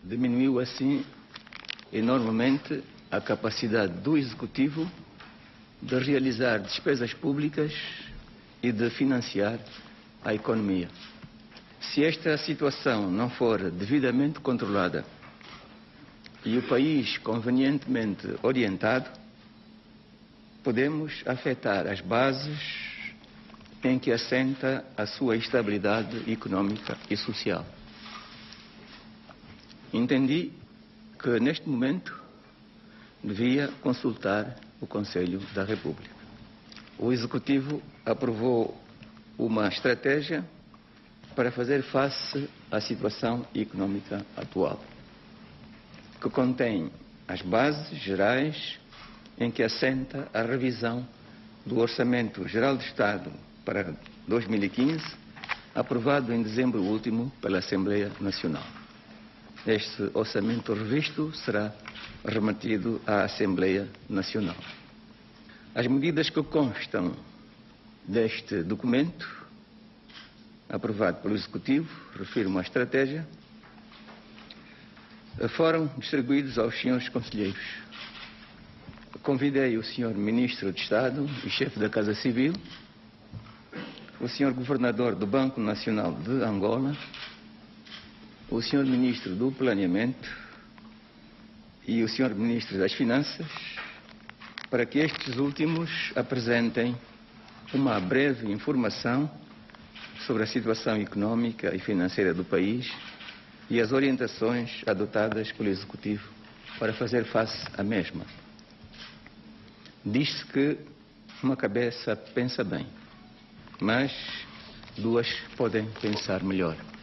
diminuiu assim enormemente a capacidade do Executivo de realizar despesas públicas e de financiar a economia. Se esta situação não for devidamente controlada e o país convenientemente orientado, podemos afetar as bases em que assenta a sua estabilidade económica e social. Entendi que, neste momento, devia consultar o Conselho da República. O Executivo aprovou uma estratégia para fazer face à situação económica atual, que contém as bases gerais em que assenta a revisão do Orçamento Geral do Estado para 2015, aprovado em dezembro último pela Assembleia Nacional. Este orçamento revisto será remetido à Assembleia Nacional. As medidas que constam deste documento, aprovado pelo Executivo, refiro-me à estratégia, foram distribuídos aos senhores conselheiros. Convidei o senhor Ministro de Estado e chefe da Casa Civil, o senhor Governador do Banco Nacional de Angola, o senhor Ministro do Planeamento e o senhor Ministro das Finanças, para que estes últimos apresentem uma breve informação sobre a situação económica e financeira do país e as orientações adotadas pelo Executivo para fazer face à mesma. Diz-se que uma cabeça pensa bem, mas duas podem pensar melhor.